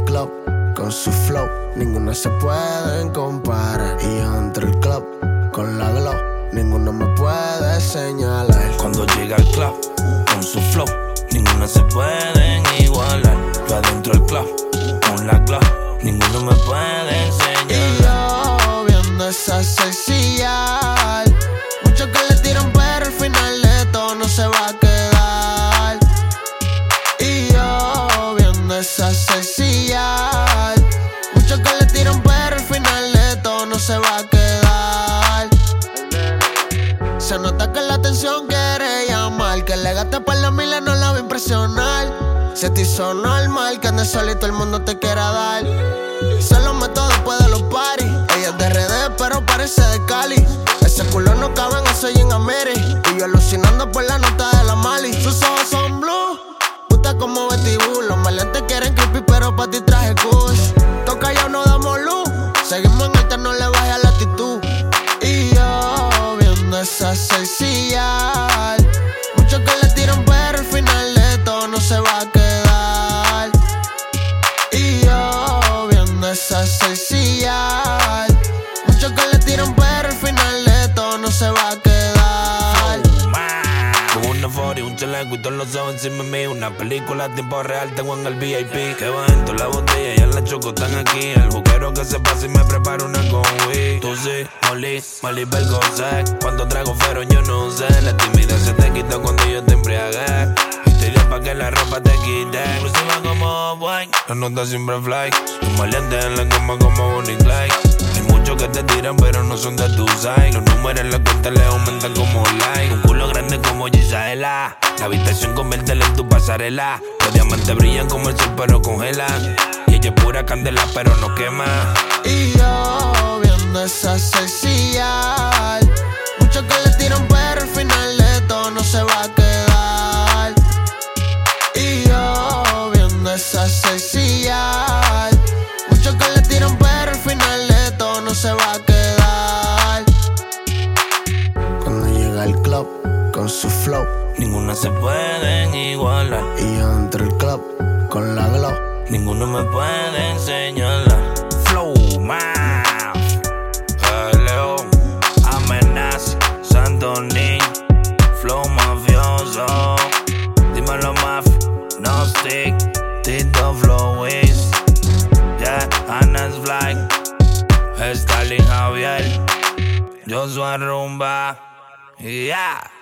el club con su flow, ninguno se puede comparar. Y yo entro al club con la glow, ninguno me puede señalar. Cuando llega al club con su flow, ninguno se pueden igualar. Yo adentro del club con la glow, ninguno me puede señalar. Y yo viendo esa sencilla, muchos que le tiran pero al final de todo no se va a quedar. Y yo viendo esa sencilla, muchos que le tiran pero al final de todo no se va a quedar. Se nota que la atención quiere llamar, que le gaste par de miles no la va a impresionar. Se te hizo normal que andes solito el mundo te quiera dar. Se lo meto después de los parties. Ella es de RD pero parece de Cali. Ese culo no cabe en ese jean Amiri. Y yo alucinando por la nota de la Mali. Sus ojos son blue, puta como Betty Boo. Los maleantes quieren creepy pero pa' ti traje kush. Toca ya no damos luz, seguimos en alta, no le bajes a la actitud. Y yo viendo esa sencilla, muchos que le tiran pero al final de todo no se va a quedar. Y yo viendo esa sencilla, muchos que le tiran pero al final de todo no se va a quedar. Con una 40, un chaleco y todos los ojos encima de mí. Una película a tiempo real tengo en el VIP. Que bajando la botella y en la choco están aquí. El juguero que se pasa y me preparo una con Wii. Tú sí, Molly Belgose. Cuando trago fero yo no sé. La timidez se te quita cuando yo te embriagué. Y te diré pa' que la ropa te quite. Exclusiva como Boy, la nota siempre fly. Un maleante en la cama como Bonnie Clyde. Hay muchos que te tiran pero no son de tu side. Los números en la cuenta le aumentan como like. Un culo grande como Gisela. La habitación conviértela en tu pasarela. Los diamantes brillan como el sol pero congelan. Y ella es pura candela pero no quema. Y yo viendo esa sencilla, muchos que le tiran pero al final de todo no se va a quedar. Y yo viendo esa sencilla, muchos que le tiran pero al final de todo no se va a quedar. Cuando llega al club con su flow, ninguno se pueden igualar. y yo entro al club con la glow, Ninguno me puede señalar. Flow Maf, León, Amenaza, Santonín, Flow Mafioso. Dímelo Maf, No Stick, Tito Flowis, yeah, Anas Fly, Stalin Javier, Joshua Rumba, yeah.